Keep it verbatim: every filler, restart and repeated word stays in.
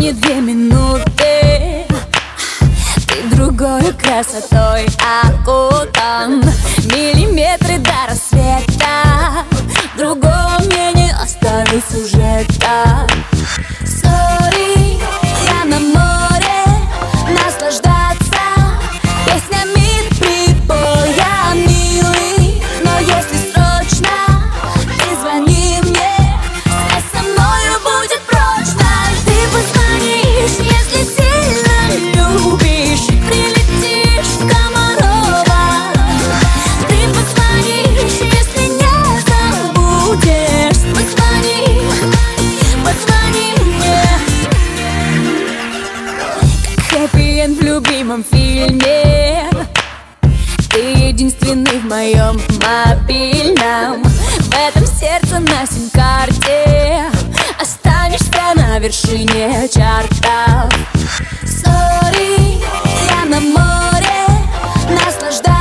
не две минуты. Ты другой красотой окутан, миллиметры до рассвета. Другого мне не оставить сюжета. Сори, я на море, наслаждаться песнями прибоя, милый. Но если срочно, ты звони мне, связь со мною будет прочной. Ты позвонишь, если сильно любишь, и прилетишь в Комарова. Ты позвонишь, если не забудешь. Позвони, позвони мне. Как хэппи-энд в любимом фильме. Ты единственный в моем мобильном, в этом сердце на сим-карте. Останешься на вершине чартов. Сори, я на море, наслаждаюсь